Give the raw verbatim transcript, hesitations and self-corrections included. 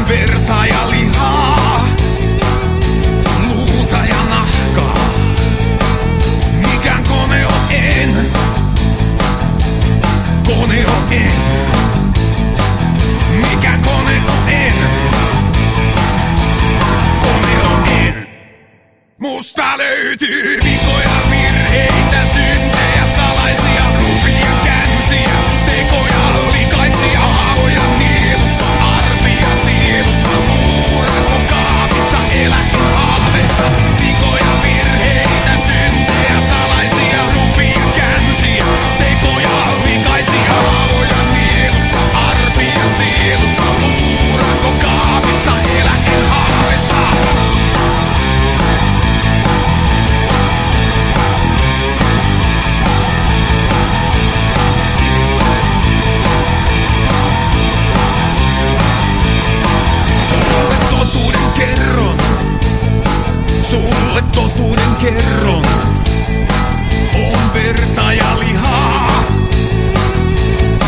verta ja lihaa, luuta ja nahkaa. Mikään koneo en, koneo en. Mikään koneo en, koneo en. Musta löytyy vikoja, virheitä, syntejä, salaisia, rupia, känsiä, tekoja, likaisia, haavoja nielussa, arpia sielussa, muuranko kaapissa, eläin haaveissa. Vikoja, virheitä, syntejä, salaisia, rupia, känsiä, tekoja, likaisia, haavoja nielussa, arpia sielussa, muuranko kaapissa, eläin haaveissa. Sulle totuuden kerron, sulle totuuden kerron.